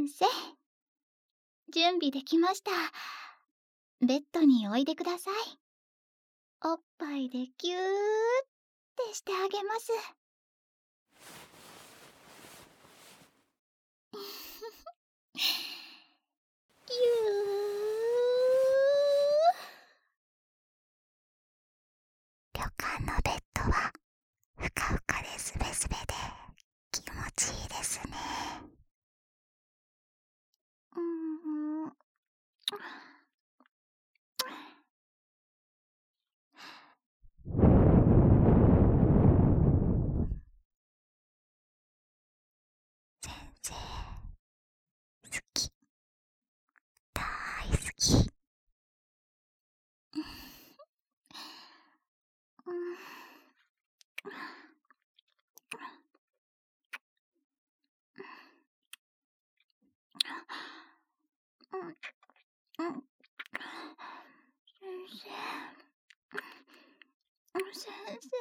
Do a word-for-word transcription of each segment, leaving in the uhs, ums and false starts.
先生、準備できました。ベッドにおいでください。おっぱいでギューってしてあげます。ギュー。旅館のベッドはふかふかでスベスベで気持ちいいですね。うーん。先生、好き。大好き。うん。うん。先生。先生。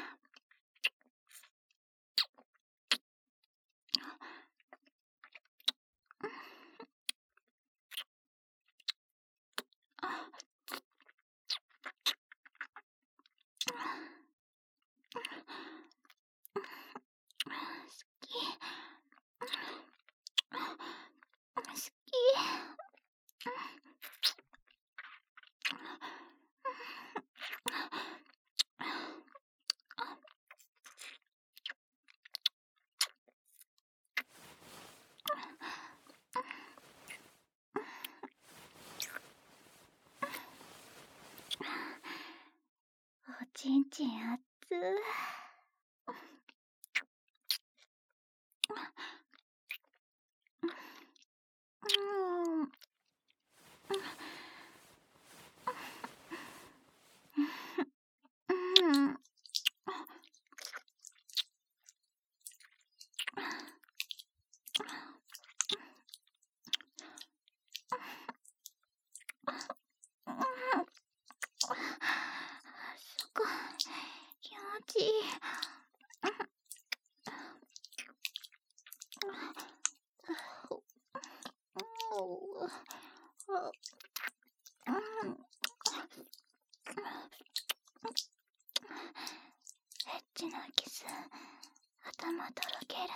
おちんちんあっつー。うん。うん。そこ、気持ちいい。エッチなキス、頭とろける。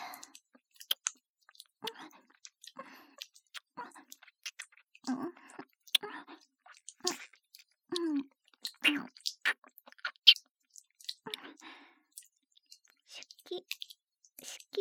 好き、好き。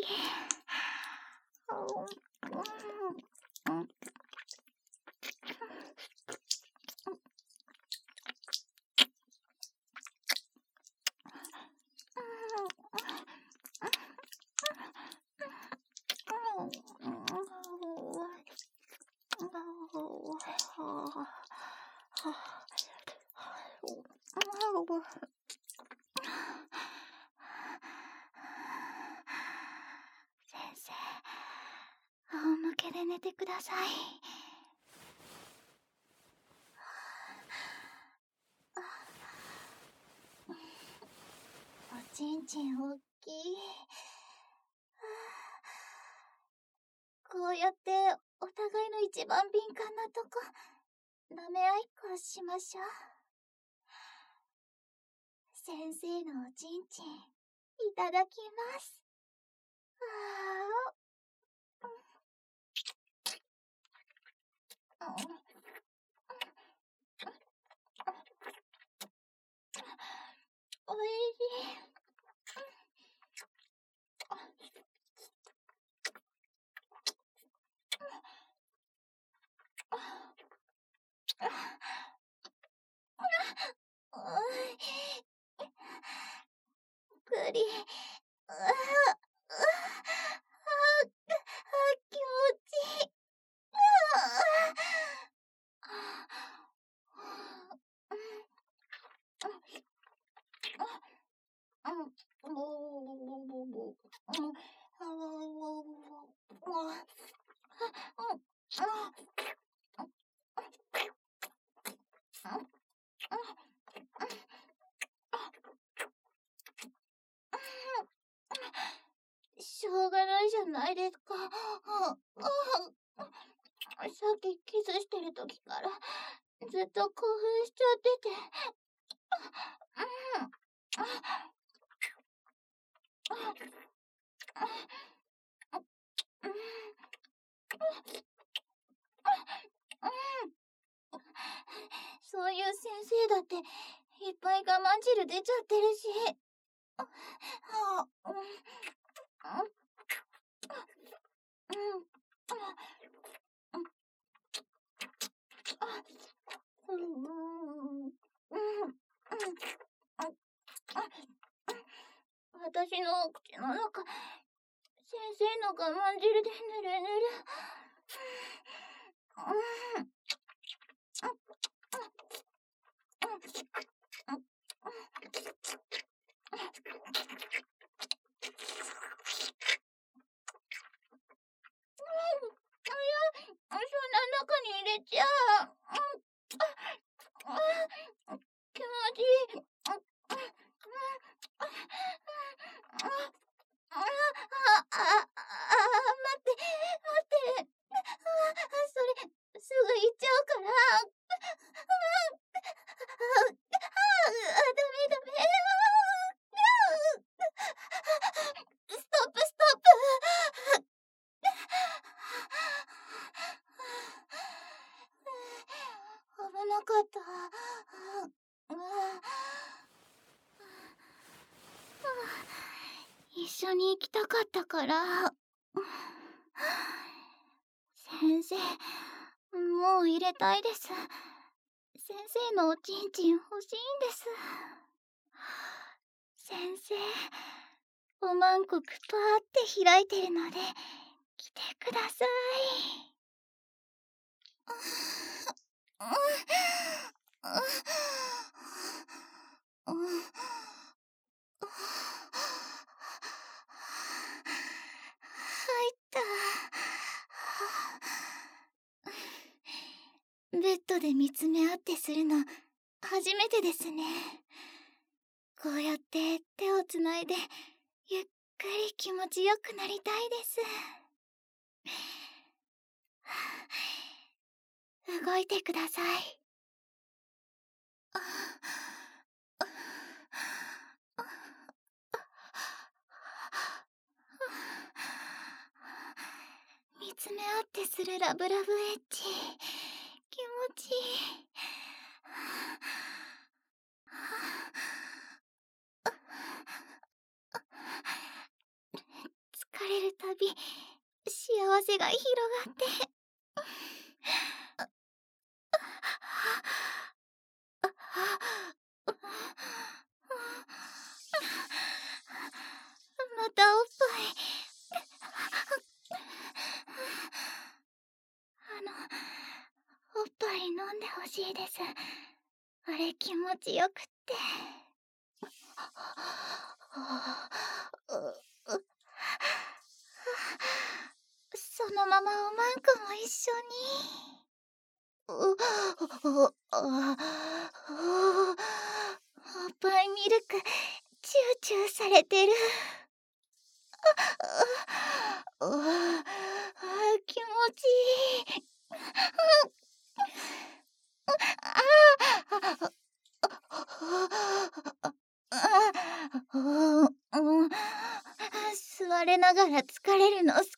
先生、仰向けで寝てください。おちんちんおっきい。こうやってお互いの一番敏感なとこ舐め合いっこしましょう。先生のおちんちんいただきます。ああ、おいしい。くり、ああ、気持ちいい。しょうがないじゃないですか。 っきキスしてる時からずっと興奮しちゃってて。そういう先生だっていっぱい我慢汁出ちゃってるし。私の口の中、先生の我慢汁でぬるぬる。そんな中に入れちゃう。気持ちいい。ああ、あ、あ、待って、待って。それ、すぐ行っちゃうから。ダメダメ。ストップストップ。危なかった。一緒に行きたかったから。先生、もう入れたいです。先生のおちんちん欲しいんです。先生、おまんこくぱーって開いてるので来てください。入った。ベッドで見つめ合ってするの初めてですね。こうやって手をつないでゆっくり気持ちよくなりたいです。動いてください。見つめ合ってするラブラブエッチ、気持ちいい。疲れるたび幸せが広がって。またおっぱい。あの、おっぱい飲んでほしいです。あれ気持ちよくって。そのままおまんこも一緒に。おっぱいミルクチューチューされてる。気持ちいい。座れながら疲れるの好き。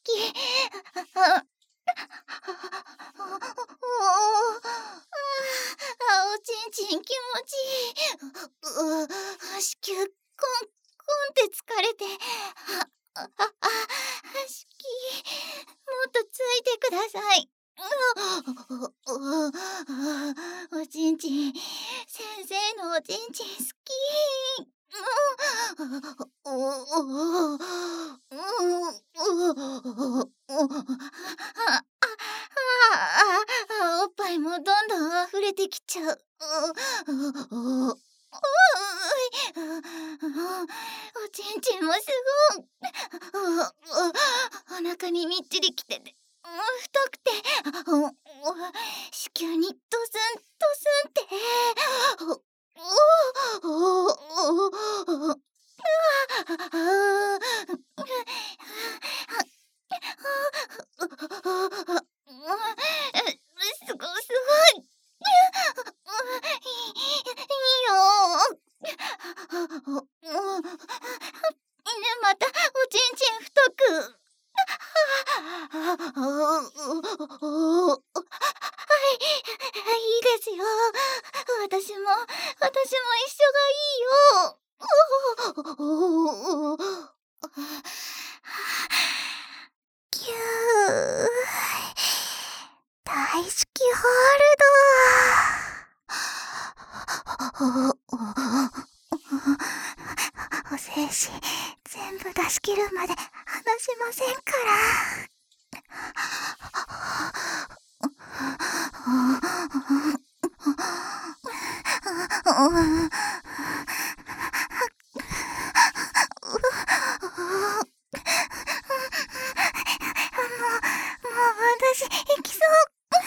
おちんちん気持ちいい。子宮コンコンって疲れて。あ、あ、子宮もっとついてください。おちんちん、先生のおちんちん好き。おっぱいもどんどん溢れてきちゃう。おちんちんもすごい。お腹にみっちりきてて太くて、子宮にドスンドスンって。 はい、いいですよ。私も、私も一緒がいいよ。キュー、大好きホールド。お精子全部出し切るまで離しませんから。私行きそう。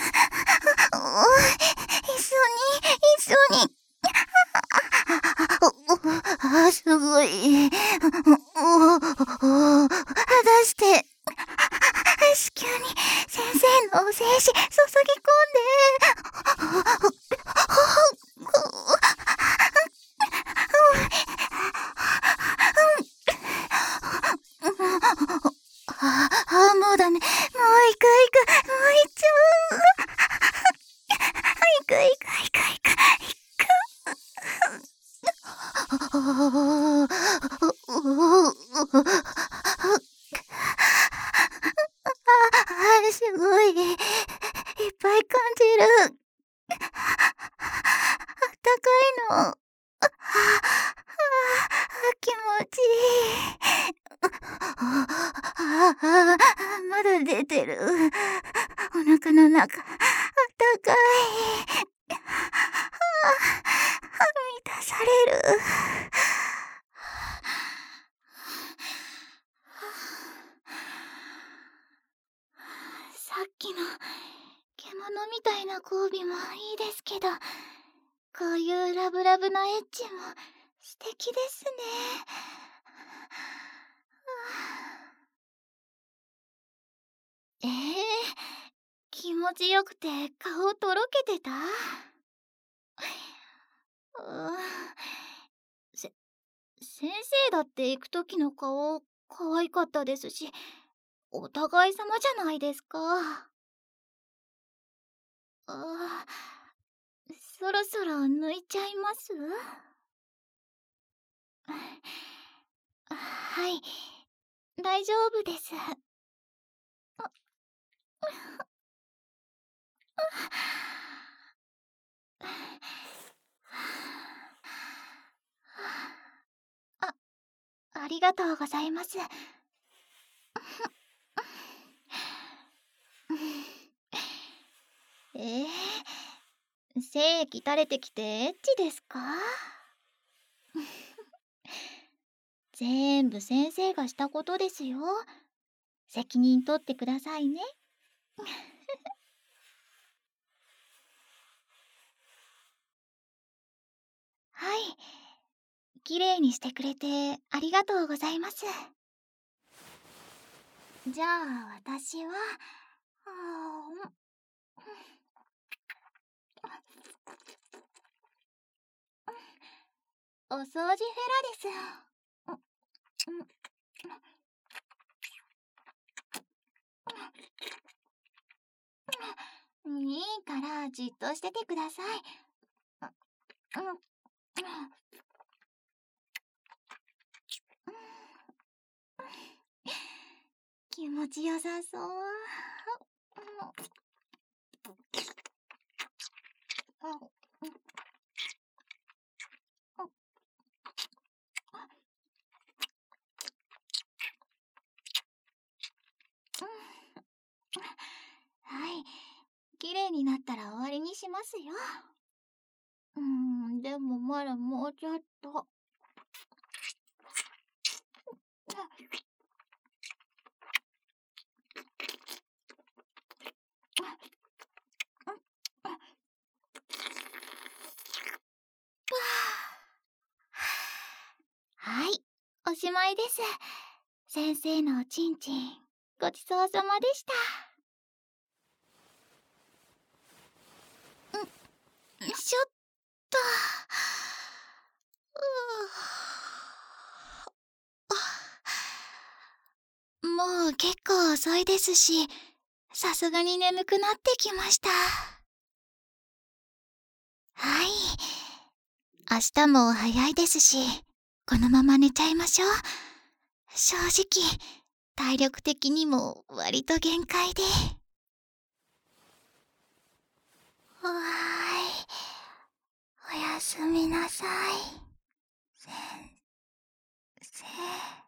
一緒に一緒に。あ、すごい。出して。子宮に先生のお精子注ぎ込んで。ああ、もうダメ。もう行く行く。もう行っちゃう。行く行く行く行く行く。あ、すごい。いっぱい感じる。あったかいの。あ、気持ちいい。ああ、まだ出てる。お腹の中、あったかい。満たされる。さっきの獣みたいな交尾もいいですけど、こういうラブラブなエッチも素敵ですね。えー、気持ちよくて顔とろけてた？うーせ、先生だって行く時の顔可愛かったですし、お互い様じゃないですか。あ、そろそろ抜いちゃいます？はい、大丈夫です。あ、ありがとうございます。えー、精液垂れてきてエッチですか？全部先生がしたことですよ。責任取ってくださいね。はい。きれいにしてくれてありがとうございます。じゃあ私は、お掃除フェラです。いいからじっとしててください。気持ちよさそう。はい、きれいになったら終わりにしますよ。うーん、でもまだもうちょっと。はい、おしまいです。先生のおちんちん、ごちそうさまでした。ん、しょっと。うーもう結構遅いですし、さすがに眠くなってきました。はい。明日も早いですし、このまま寝ちゃいましょう。正直、体力的にも割と限界で。はーい。おやすみなさい。先生。